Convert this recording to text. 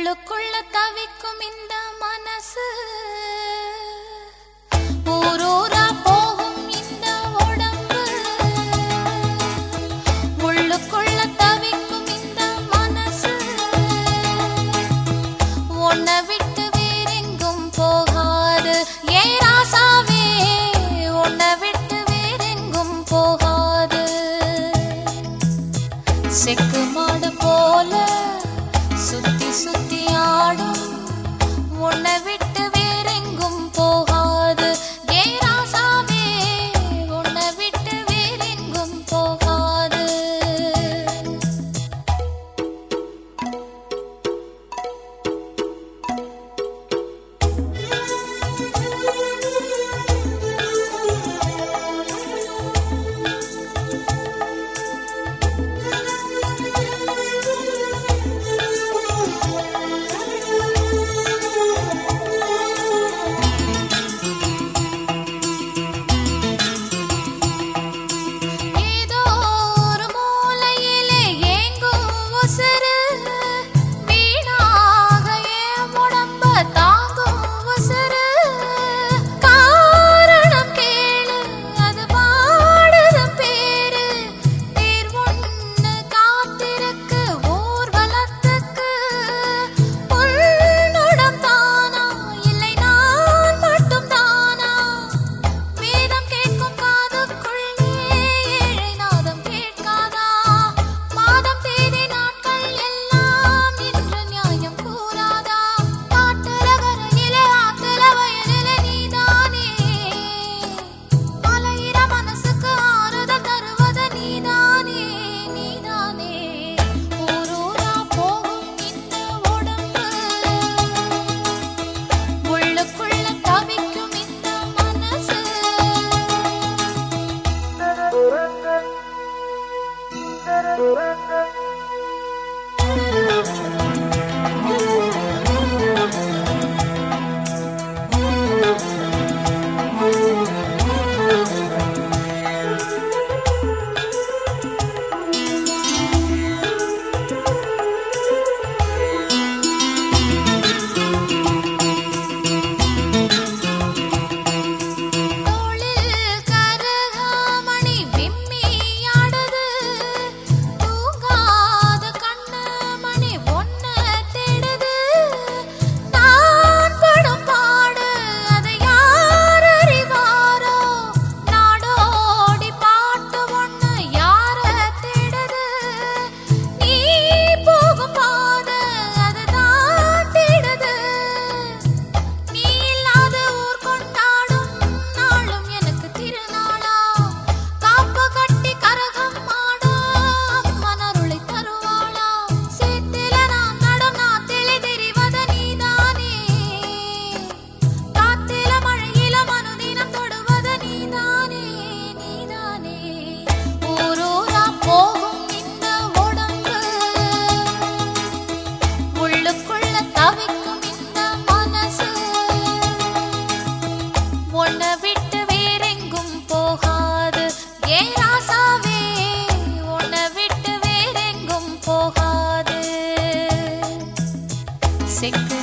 உள்ளுக்குள்ள தவிக்கும் இந்த மனசு ஊரூரா போகும் இந்த உடம்பு உள்ளுக்குள்ள தவிக்கும் இந்த மனசு உன்னை விட்டு வேறெங்கும் போகாது ஏன் ராசாவே உன்னை விட்டு வேறெங்கும் போகாது செக்கு மாடு போல சுத்தி சுத்தி ஆடும் உன்னை விட்டு வேறெங்கும் போகாது ஏன் ராசாவே உன்னை விட்டு வேறெங்கும் போகாது உன்னை விட்டு வேறெங்கும் போகாது ஏன் ராசாவே உன்னை விட்டு வேறெங்கும் போகாது செக்கு